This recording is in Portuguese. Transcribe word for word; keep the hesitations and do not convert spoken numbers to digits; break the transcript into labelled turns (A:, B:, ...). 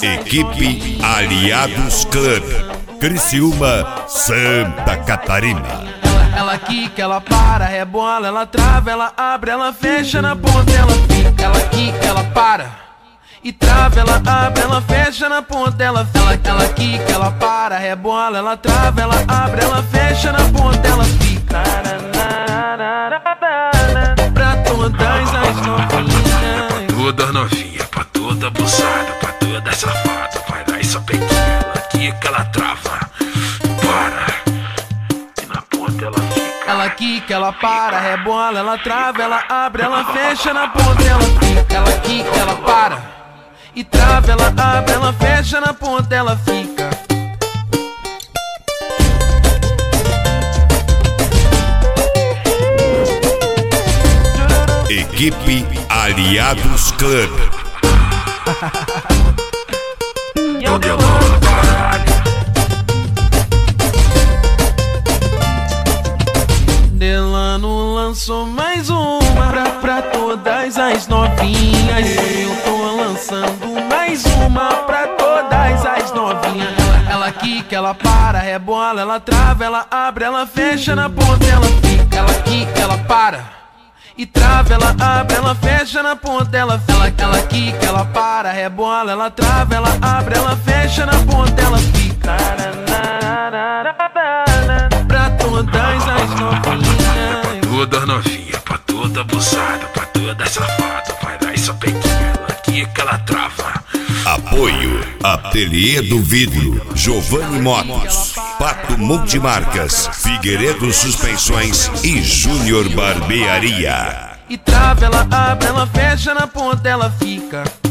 A: Equipe Aliados Club, Criciúma, Santa Catarina.
B: Ela quica, ela para, rebola, ela trava, ela abre, ela fecha na ponta, ela fica. Ela quica, ela para e trava, ela abre, ela fecha na ponta, ela fica. Ela quica, ela para, rebola, ela trava, ela abre, ela fecha na ponta, ela fica. Pra todas as novinhas,
C: pra toda novinha, pra toda abusada, pra toda safada, vai lá e só pequena. Ela quica, ela trava, para.
B: ela quica, ela para, rebola, ela trava, ela abre, ela fecha na ponta, ela fica. Ela quica, ela para e trava, ela abre, ela fecha na ponta, ela fica.
A: Equipe Aliados Club.
B: Delano lançou mais uma pra, pra todas as novinhas. Eu tô lançando mais uma pra todas as novinhas. Ela quica, ela para, rebola, ela trava, ela abre, ela fecha na ponta, ela fica. Ela quica, ela para e trava, ela abre, ela fecha na ponta, ela fica. Ela quica, ela para, rebola, ela trava, ela abre, ela fecha na ponta, ela fica. Pra todas as novinhas,
C: toda novinha, pra toda abusada, pra toda safada, vai lá e só pequena. Ela quica, ela trava.
A: Apoio Ateliê do Vidro, Giovanni Motos, Pato Multimarcas, Figueiredo Suspensões e Júnior Barbearia.
B: E trava, ela abre, ela fecha na ponta, ela fica.